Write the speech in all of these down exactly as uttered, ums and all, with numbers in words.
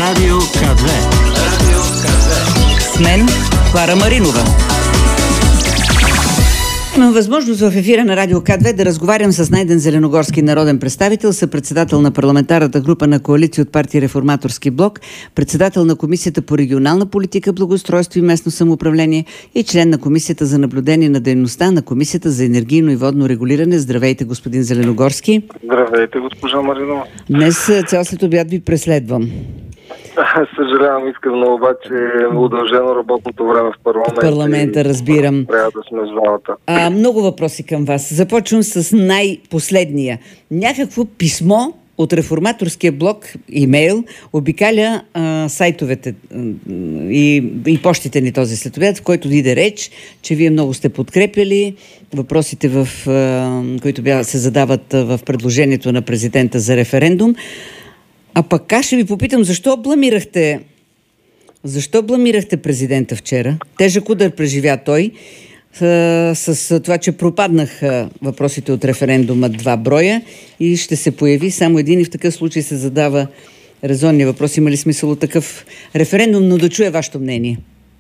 Радио ка две. Радио ка две. С мен Клара Маринова. Имам възможност в ефира на Радио ка две да разговарям с Найден Зеленогорски, народен представител, съпредседател на парламентарната група на коалиция от партия Реформаторски блок, председател на Комисията по регионална политика, благоустройство и местно самоуправление и член на Комисията за наблюдение на дейността на Комисията за енергийно и водно регулиране. Здравейте, господин Зеленогорски. Здравейте, госпожа Маринова. Днес цял след обяд ви преследвам. Съжалявам, искам, но обаче е удължено работното време в парламента. Парламента, разбирам. Трябва да сме в залата. А, много въпроси към вас. Започвам с най-последния. Някакво писмо от Реформаторския блок, имейл, обикаля а, сайтовете а, и, и почтите ни този следобед, в който иде реч, че вие много сте подкрепили въпросите, в, а, които бя, се задават а, в предложението на президента за референдум. А пък аз ще ви попитам, защо бламирахте защо бламирахте президента вчера? Тежък удар преживя той с, с това, че пропаднаха въпросите от референдума два броя и ще се появи само един и в такъв случай се задава резонния въпрос. Има ли смисъл от такъв референдум, но да чуя вашето мнение?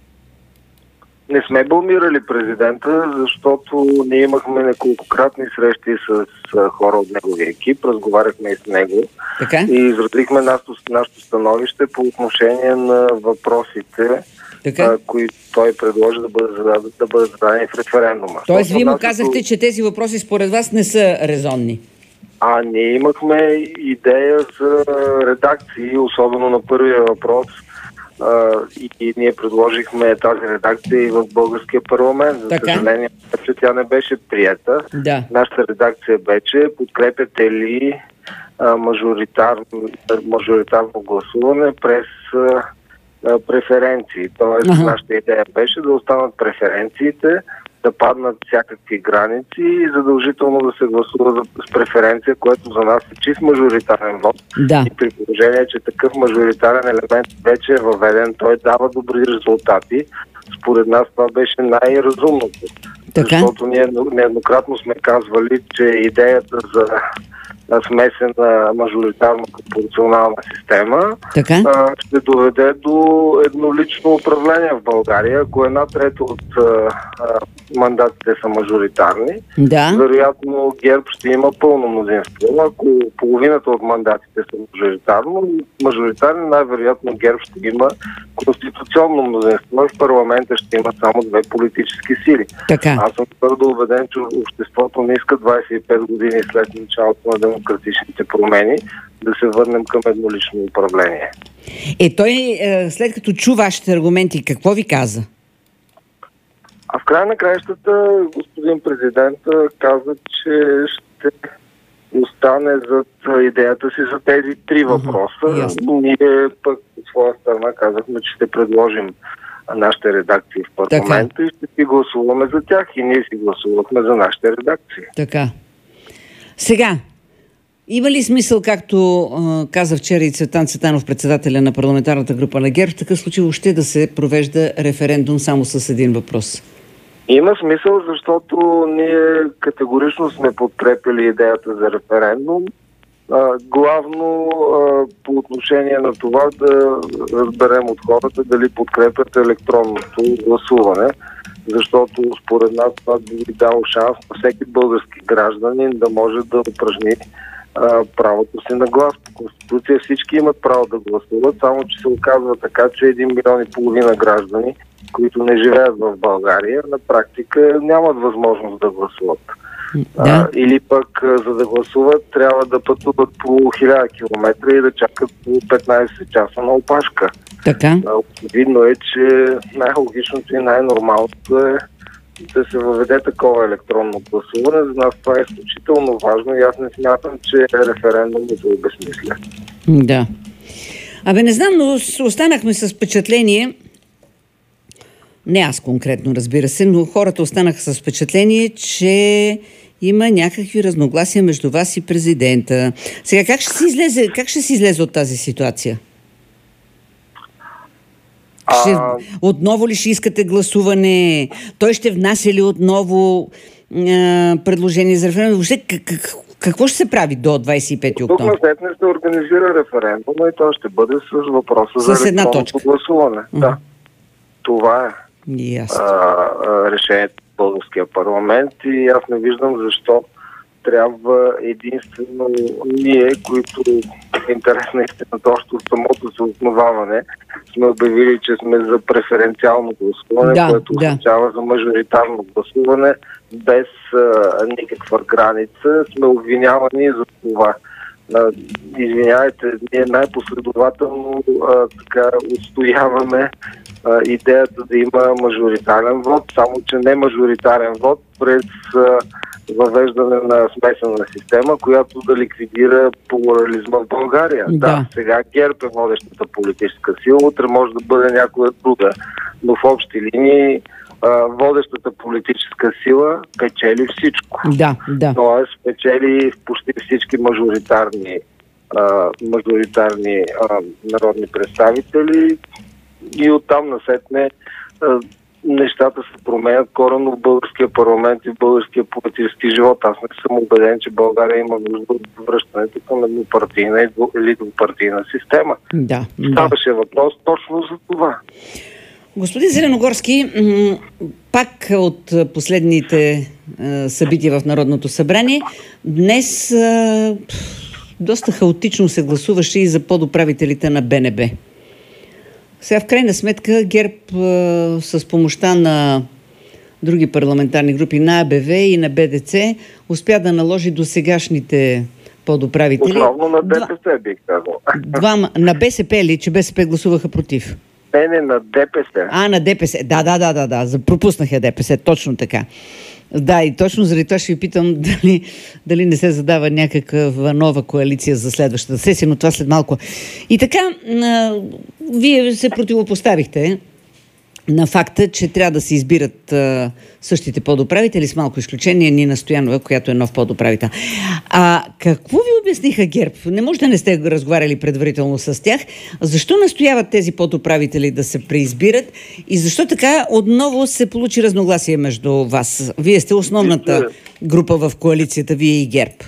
Не сме бламирали президента, защото ние имахме неколкократни срещи с хора от неговия екип, разговаряхме и с него така? И изразихме нашето, нашето становище по отношение на въпросите, а, които той предложи да бъдат зададени, да бъдат зададени в референдума. Тоест вие му казахте, че тези въпроси според вас не са резонни? А ние имахме идея за редакции, особено на първия въпрос. Uh, и, и ние предложихме тази редакция и в българския парламент. За така? Съжаление, че тя не беше приета. Да. Нашата редакция беше: подкрепяте ли а, мажоритарно, мажоритарно гласуване през а, а, преференции. Тоест, ага. Нашата идея беше да останат преференциите, да паднат всякакви граници и задължително да се гласува с преференция, което за нас е чист мажоритарен вод. Да. И при положение, че такъв мажоритарен елемент вече е въведен, той дава добри резултати. Според нас това беше най-разумното. Така? Защото ние нееднократно сме казвали, че идеята за смесена мажоритарно-пропорционална система така? ще доведе до еднолично управление в България. Ако една трета от а, мандатите са мажоритарни, да. Вероятно ГЕРБ ще има пълно мнозинство. Ако половината от мандатите са мажоритарно, мажоритарни, най-вероятно ГЕРБ ще има конституционно мнозинство и в парламента ще има само две политически сили. Така. Аз съм твърдо убеден, че обществото не иска двадесет и пет години след началото на демократичните промени да се върнем към еднолично управление. Е, той след като чу вашите аргументи, какво ви каза? А в края на краищата господин президент каза, че ще остане зад идеята си за тези три въпроса. Uh-huh. Ние пък от своя страна казахме, че ще предложим нашите редакции в парламента така. И ще си гласуваме за тях. И ние си гласувахме за нашите редакции. Така. Сега, има ли смисъл, както а, каза вчера и Цветан Цветанов, председателя на парламентарната група на ГЕРБ, в такъв случай въобще да се провежда референдум само с един въпрос? Има смисъл, защото ние категорично сме подкрепили идеята за референдум. А, главно а, по отношение на това да разберем от хората дали подкрепят електронното гласуване, защото според нас това би дало шанс на всеки български гражданин да може да упражни а, правото си на глас. По Конституция всички имат право да гласуват, само че се оказва така, че един милион и половина граждани, които не живеят в България, на практика нямат възможност да гласуват. Да. А, или пък, за да гласуват, трябва да пътуват по хиляда километра и да чакат по петнадесет часа на опашка. Така. Видно е, че най-логичното и най-нормалното е да се въведе такова електронно гласуване. За нас това е изключително важно и аз не смятам, че референдумът се обезмисля. Да. Абе, не знам, но останахме с впечатление, не аз конкретно, разбира се, но хората останаха с впечатление, че има някакви разногласия между вас и президента. Сега, как ще се излезе, как ще се излезе от тази ситуация? А... Ще, отново ли ще искате гласуване? Той ще внася ли отново а, предложение за референдум? Въобще, как, как, какво ще се прави до двадесет и пети Тук октомври? на сетне ще организира референдума и той ще бъде с въпроса С за една електронното точка. гласуване. Мгм. Да. Това е Ясно. а, а, решението в българския парламент и аз не виждам защо трябва единствено ние, които в интерес на истината още от самото се основаване сме обявили, че сме за преференциално гласуване, Да, което да. означава за мажоритарно гласуване без а, никаква граница. Сме обвинявани за това. А, извинявайте, ние най-последователно а, така отстояваме а, идеята да има мажоритарен вод, само че не мажоритарен вод през а, въвеждане на смесена система, която да ликвидира плурализма в България. Да. Да, сега ГЕРБ е водещата политическа сила, утре може да бъде някоя друга, но в общи линии а, водещата политическа сила печели всичко. Да, да. Тоест печели в почти всички мажоритарни, а, мажоритарни а, народни представители и оттам насетне а, нещата се променят коренно в българския парламент и в българския политически живот. Аз не съм убеден, че България има нужда от връщането към еднопартийна или двупартийна система. Да, да. Ставаше въпрос точно за това. Господин Зеленогорски, м- пак от а, последните а, събития в Народното събрание, днес а, доста хаотично се гласуваше и за подуправителите на Б Н Б. Сега в крайна сметка ГЕРБ а, с помощта на други парламентарни групи, на А Б В и на Б Д Ц, успя да наложи досегашните подуправители. Основно на Два- Д П С бих казал. Двама, на Б С П ли, че Б С П гласуваха против? Не, не, на Д П С. А, на Д П С. Да, да, да, да, да. За- Пропуснах я Д П С, точно така. Да, и точно заради това ще ви питам дали, дали не се задава някаква нова коалиция за следващата сесия, но това след малко. И така, а, вие се противопоставихте на факта, че трябва да се избират а, същите подуправители, с малко изключение Нина Стоянова, която е нов подуправител. А какво ви обясниха ГЕРБ? Не може да не сте разговаряли предварително с тях. Защо настояват тези подуправители да се преизбират и защо така отново се получи разногласие между вас? Вие сте основната група в коалицията, вие и ГЕРБ.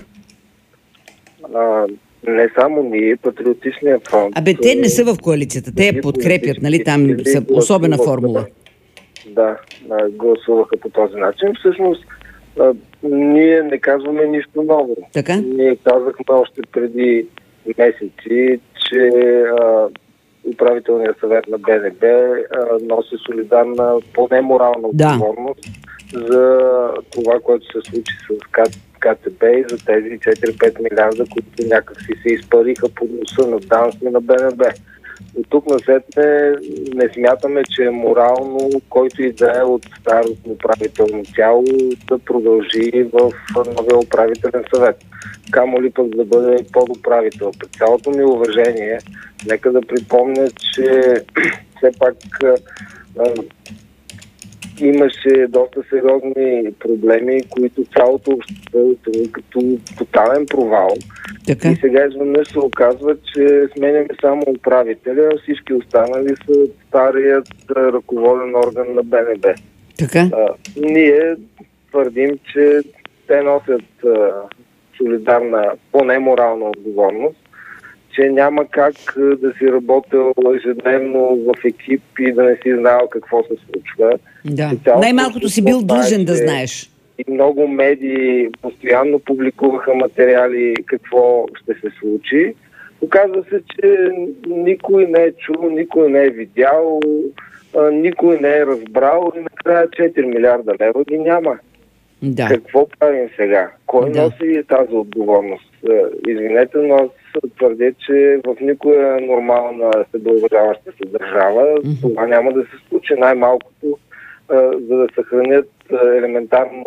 А, не само ние, Патриотичния фронт. Абе, те не са в коалицията, те я подкрепят, нали? Там са особена формула. Да, а, гласуваха по този начин. Всъщност, а, ние не казваме нищо ново. Така? Ние казахме още преди месеци, че а, управителният съвет на Б Н Б а, носи солидарна, поне морална Да. отговорност за това, което се случи с К Т Б и за тези четири-пет милиарда, които някак си се изпариха под носа на ДАНС и на Б Н Б. От тук насетне не смятаме, че е морално, който и да е от старото управително тяло да продължи в новия управителен съвет. Камо ли пък да бъде подуправител. При цялото ми уважение, нека да припомня, че все пак а, имаше доста сериозни проблеми, които цялото общество оцени като тотален провал. Така? И сега изведнъж се оказва, че сменяме само управителя, а всички останали са старият а, ръководен орган на Б Н Б. Така? А, ние твърдим, че те носят а, солидарна, поне морална отговорност, че няма как а, да си работил ежедневно в екип и да не си знаел какво се случва. Да. Цялото Най-малкото си бил общество длъжен да знае, че знаеш. И много медии постоянно публикуваха материали какво ще се случи. Оказва се, че никой не е чул, никой не е видял, а, никой не е разбрал и накрая четири милиарда лева ги няма. Да. Какво правим сега? Кой Да. носи тази отговорност? Е, Извинете, но аз твърдя, че в никоя нормална себеуважаваща се държава Мгм. това няма да се случи. Най-малкото, е, за да съхранят е, елементарно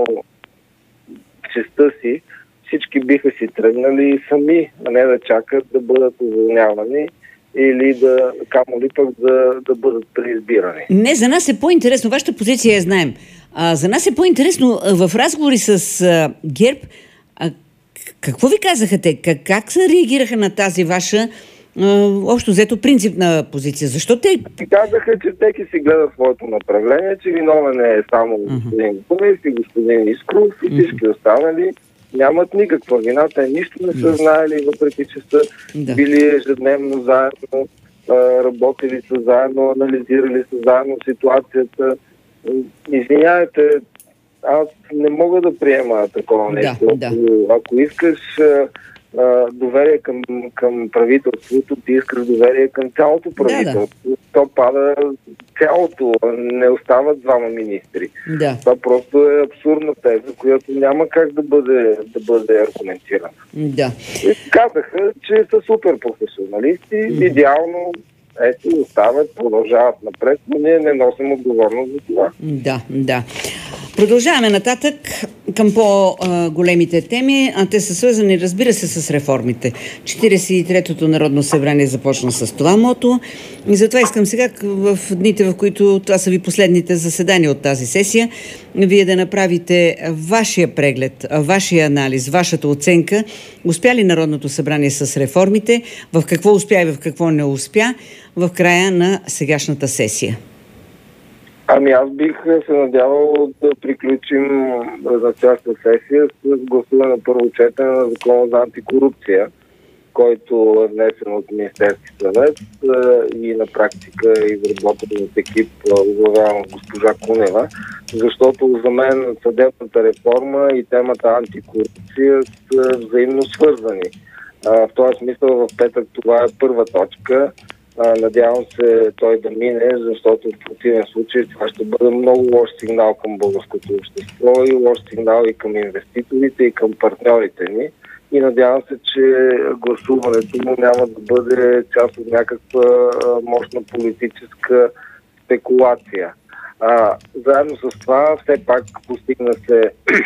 честта си, всички биха си тръгнали сами, а не да чакат да бъдат уволнявани или да, камо ли пък да, да бъдат преизбирани. Не, за нас е по-интересно. Вашата позиция я знаем. А, за нас е по-интересно а, в разговори с а, ГЕРБ. А, к- какво ви казаха те? Как, как се реагираха на тази ваша а, общо взето принципна позиция? Защо те... И казаха, че теки си гледа своето направление, че виновен е само господин Гунев и господин Искров и всички останали нямат никаква вина. Те нищо не са знаели, въпреки че са Да. били ежедневно заедно, работили са заедно, анализирали са заедно ситуацията. Извинявайте, аз не мога да приема такова нещо. Да, да. Ако, ако искаш а, доверие към, към правителството, ти искаш доверие към цялото правителство. Да, да. То пада цялото, не остават двама министри. Да. Това просто е абсурдна теза, която няма как да бъде, да бъде аргументирана. Да. И казаха, че са супер професионалисти, mm-hmm. идеално ето, остават, продължават напред, но ние не носим отговорност за това. Да, да. Продължаваме нататък към по-големите теми, а те са свързани, разбира се, с реформите. четиридесет и третото Народно събрание започна с това мото и затова искам сега, в дните, в които това са ви последните заседания от тази сесия, вие да направите вашия преглед, вашия анализ, вашата оценка. Успя ли Народното събрание с реформите? В какво успя и в какво не успя в края на сегашната сесия? Ами аз бих се надявал да приключим настоящата сесия с гласуване на първо четене на Закона за антикорупция, който е внесен от Министерския съвет и на практика изработен от екип, оглавяван от госпожа Кунева, защото за мен съдебната реформа и темата антикорупция са взаимно свързани. В този смисъл в петък това е първа точка. Надявам се той да мине, защото в противен случай това ще бъде много лош сигнал към българското общество и лош сигнал и към инвеститорите, и към партньорите ни. И надявам се, че гласуването му няма да бъде част от някаква мощна политическа спекулация. А, заедно с това все пак постигна се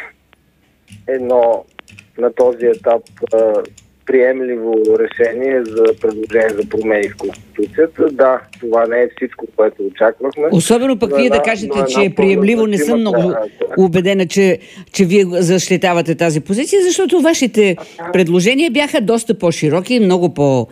едно на този етап приемливо решение за предложение за промени в Конституцията. Да, това не е всичко, което очаквахме. Особено пък вие да кажете, че е приемливо, не съм много убедена, че, че вие защитавате тази позиция, защото вашите предложения бяха доста по-широки, много по-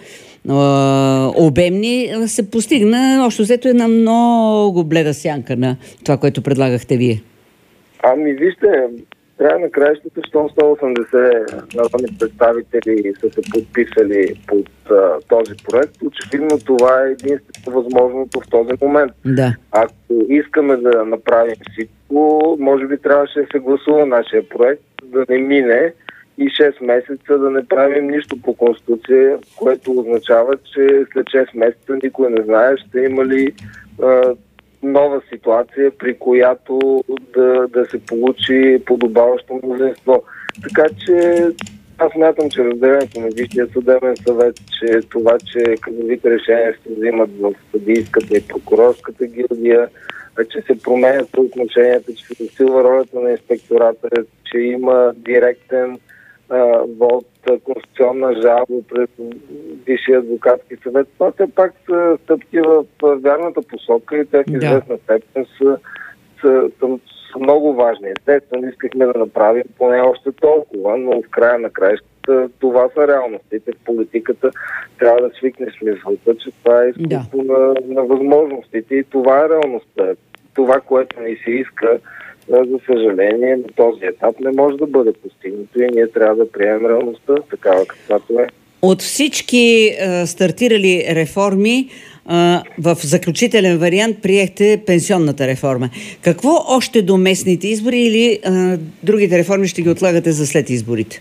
обемни. Се постигна, общо взето, една много бледа сянка на това, което предлагахте вие. Ами вижте, края на краищата, щом сто и осемдесет народни представители са се подписали под а, този проект, очевидно това е единствено възможното в този момент. Да. Ако искаме да направим всичко, може би трябваше да се гласува нашия проект, да не мине и шест месеца да не правим нищо по Конституция, което означава, че след шест месеца никой не знае ще има ли а, нова ситуация, при която да, да се получи подобаващо мнозинство. Така че аз смятам, че разделението на Висшия съдебен съвет, че това, че кадровите решения се взимат в съдийската и прокурорската гилдия, че се променят отношенията, че се засилва ролята на инспектората, че има директен а, вод, конституционна жалба пред Висшия адвокатски съвет. Това все пак са стъпки в вярната посока и те в известна степен са, са, са, са много важни. Естествено, искахме да направим поне още толкова, но в края на краищата това са реалностите. В политиката трябва да свикнеш мисълта, че това е изкуство да. на, на възможностите и това е реалността. Това, което ни се иска, за съжаление, на този етап не може да бъде постигнато и ние трябва да приемем реалността такава каквато е. От всички а, стартирали реформи, а, в заключителен вариант приехте пенсионната реформа. Какво още до местните избори или а, другите реформи ще ги отлагате за след изборите?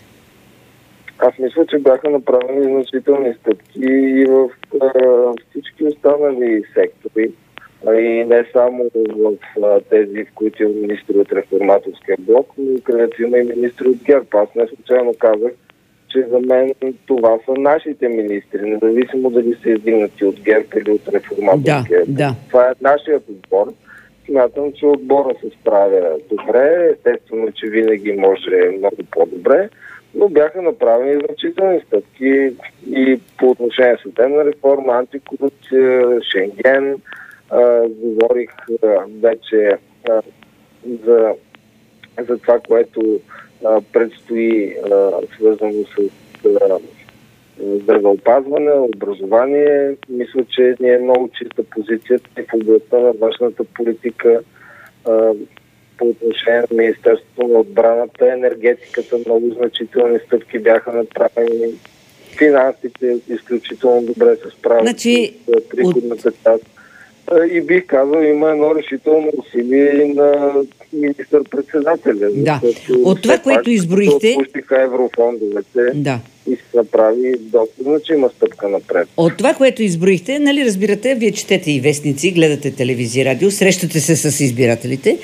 Аз мисля, че бяха направени значителни стъпки и в а, всички останали сектори. И не само в а, тези, в които има министри от реформаторския блок, но където има и министри от ГЕРБ. Аз не случайно казах, че за мен това са нашите министри, независимо дали са издигнати от ГЕРБ или от реформаторския блок. Да, да. Това е нашият отбор. Смятам, че отбора се справя добре. Естествено, че винаги може много по-добре, но бяха направени значителни стъпки и по отношение съдебна реформа, антикорупция, Шенген. Uh, говорих uh, вече uh, за, за това, което uh, предстои uh, свързано с uh, здравеопазване, образование. Мисля, че ни е много чиста позицията в областта на външната политика. Uh, по отношение на Министерството на отбраната, енергетиката, много значителни стъпки бяха направени. Финансите изключително добре се справят значи, с приходната част. И бих казал, има едно решително усилие на министър-председателя. Да. От това, което изброихте... Отпустиха еврофондовете да. и се направи доста значима стъпка напред. От това, което изброихте, нали разбирате, вие четете и вестници, гледате телевизия, радио, срещате се с избирателите.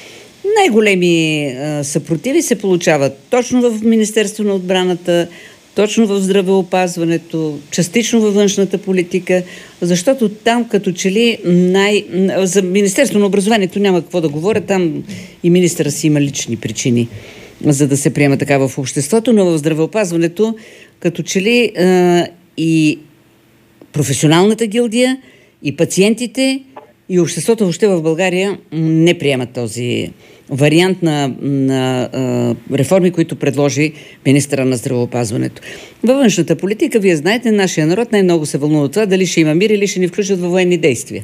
Най-големи а, съпротиви се получават точно в Министерство на отбраната, точно в здравеопазването, частично във външната политика, защото там като че ли най... За Министерство на образованието няма какво да говоря, там и министъра си има лични причини, за да се приема така в обществото, но в здравеопазването като че ли а, и професионалната гилдия, и пациентите, и обществото въобще в България не приемат този вариант на, на а, реформи, които предложи министъра на здравеопазването. Във външната политика, вие знаете, нашия народ най-много се вълнува от това дали ще има мир или ще ни включат във военни действия.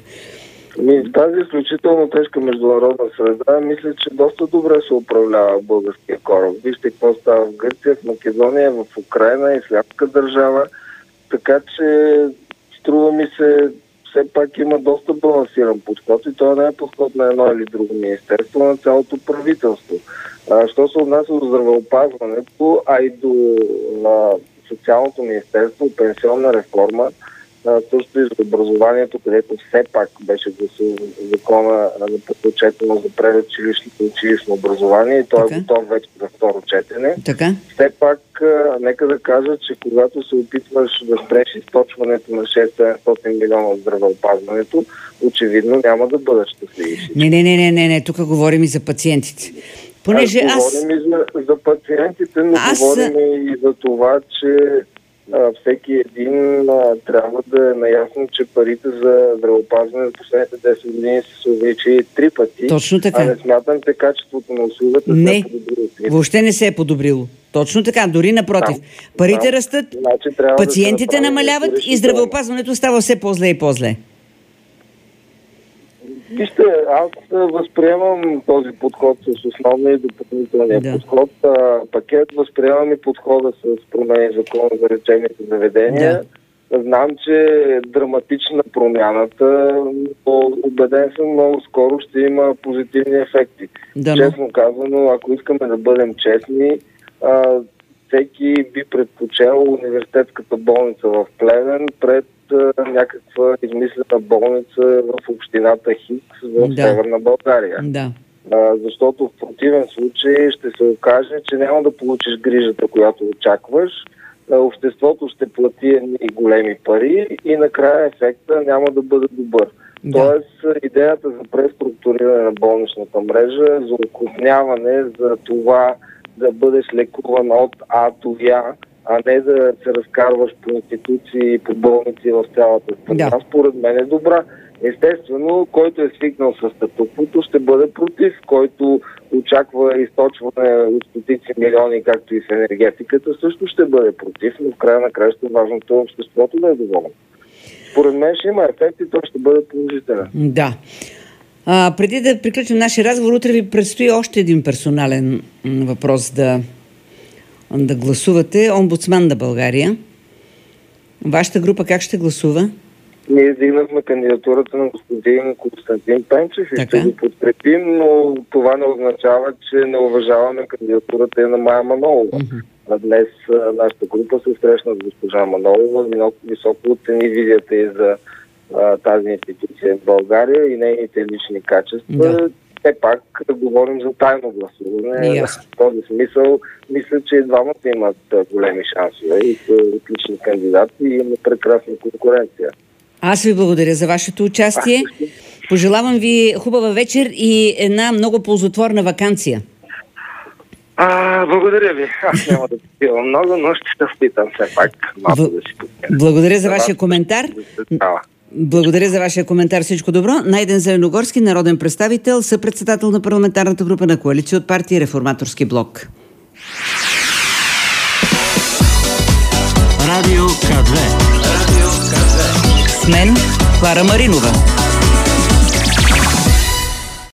В тази изключително тежка международна среда, мисля, че доста добре се управлява българския кораб. Вижте какво става в Гърция, в Македония, в Украйна, ислямска държава. Така че струва ми се, все пак има доста балансиран подход и това не е подход на едно или друго министерство, на цялото правителство. А, що се отнася до здравеопазването, а и до на социалното министерство, пенсионна реформа, а, също и за образованието, където все пак беше гласуван закона на предпочетено за предучилищното и училищно образование и той е готов вече за второ четене. Така? Все пак, а, нека да кажа, че когато се опитваш да спреш източването на шест-седемстотин милиона от здравеопазването, очевидно няма да бъдат щастливи. Не, не, не, не, не, не, тук говорим и за пациентите. Понеже аз... аз... Говорим и за, за пациентите, но аз... говорим и за това, че а, всеки един а, трябва да е наясно, че парите за здравеопазване за последните десет години са се увеличили три пъти. Точно така. А не смятам, че качеството на услугата не, се е подобрило. въобще не се е подобрило. Точно така, дори напротив. Да, парите да, растат, значи, пациентите да намаляват и здравеопазването става все по-зле и по-зле. Вижте, аз възприемам този подход с основния и допълнителния да. подход. А, пакет възприемам и подхода с промени в закона за лечебните заведения. Да. Знам, че е драматична промяната, но убеден съм, много скоро ще има позитивни ефекти. Да, честно казано, ако искаме да бъдем честни, а, всеки би предпочел университетската болница в Плевен пред някаква измислена болница в общината Хикс в да. Северна България. Да. А, защото в противен случай ще се окаже, че няма да получиш грижата, която очакваш. А, обществото ще плати едни големи пари и накрая ефекта няма да бъде добър. Да. Тоест, идеята за преструктуриране на болничната мрежа, за окрупняване, за това да бъдеш лекуван от А до Я, а не да се разкарваш по институции и по болници в цялата страна, да. Според мен е добра. Естествено, който е свикнал с статуквото, ще бъде против, който очаква източване от стотици милиони, както и в енергетиката, също ще бъде против, но в края на краща важното е обществото да е доволно. Според мен ще има ефект и той ще бъде положителен. Да. А, преди да приключим нашия разговор, утре ви предстои още един персонален въпрос да да гласувате. Омбудсман на България. Вашата група как ще гласува? Ние издигнахме кандидатурата на господин Константин Пенчев и ще го подкрепим, но това не означава, че не уважаваме кандидатурата и на Мая Манолова. Uh-huh. Днес нашата група се срещна с госпожа Манолова, високо оцени визията и за а, тази институция в България и нейните лични качества. Да. Все пак да говорим за тайно гласуване. Yes. В този смисъл, мисля, че и двамата имат големи шансове и са отлични кандидати и има прекрасна конкуренция. Аз ви благодаря за вашето участие. Пожелавам ви хубава вечер и една много ползотворна ваканция. А, благодаря ви. Аз няма да пивам много, но ще се впитам все пак малко в... да си подпирам. Благодаря за вашия коментар. Благодаря за вашия коментар. Всичко добро. Найден Зеленогорски, народен представител, съпредседател на парламентарната група на коалиция от партия Реформаторски блок. Радио К две. Радио К две. С мен Клара Маринова.